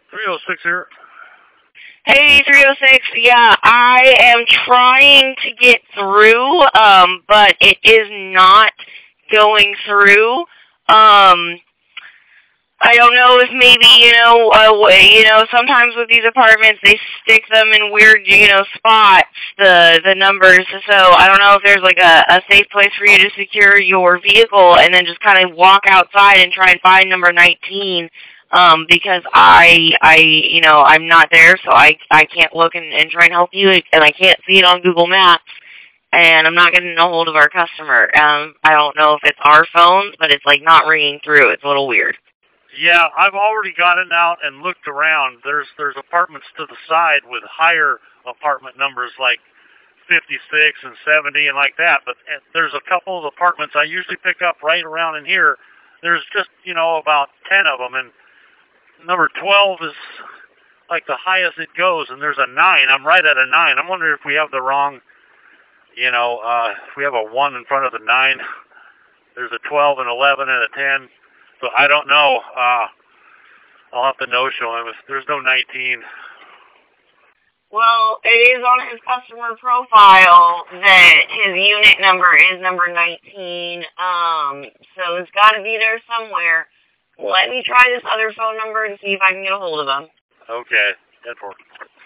306 here. Hey, 306. Yeah, I am trying to get through, but it is not going through. I don't know if maybe, sometimes with these apartments they stick them in weird, spots, the numbers. So I don't know if there's like a safe place for you to secure your vehicle and then just kind of walk outside and try and find number 19. Because I'm not there, so I can't look and try and help you, and I can't see it on Google Maps, and I'm not getting a hold of our customer. I don't know if it's our phones, but it's like not ringing through. It's a little weird. Yeah, I've already gotten out and looked around. There's apartments to the side with higher apartment numbers like 56 and 70 and like that, but there's a couple of apartments I usually pick up right around in here. There's just, about 10 of them, and number 12 is like the highest it goes, and there's a 9. I'm right at a 9. I'm wondering if we have the wrong, if we have a 1 in front of the 9. There's a 12, an 11, and a 10. So I don't know. I'll have to no-show him. There's no 19. Well, it is on his customer profile that his unit number is number 19. So it's got to be there somewhere. Let me try this other phone number and see if I can get a hold of him. Okay. 10-4.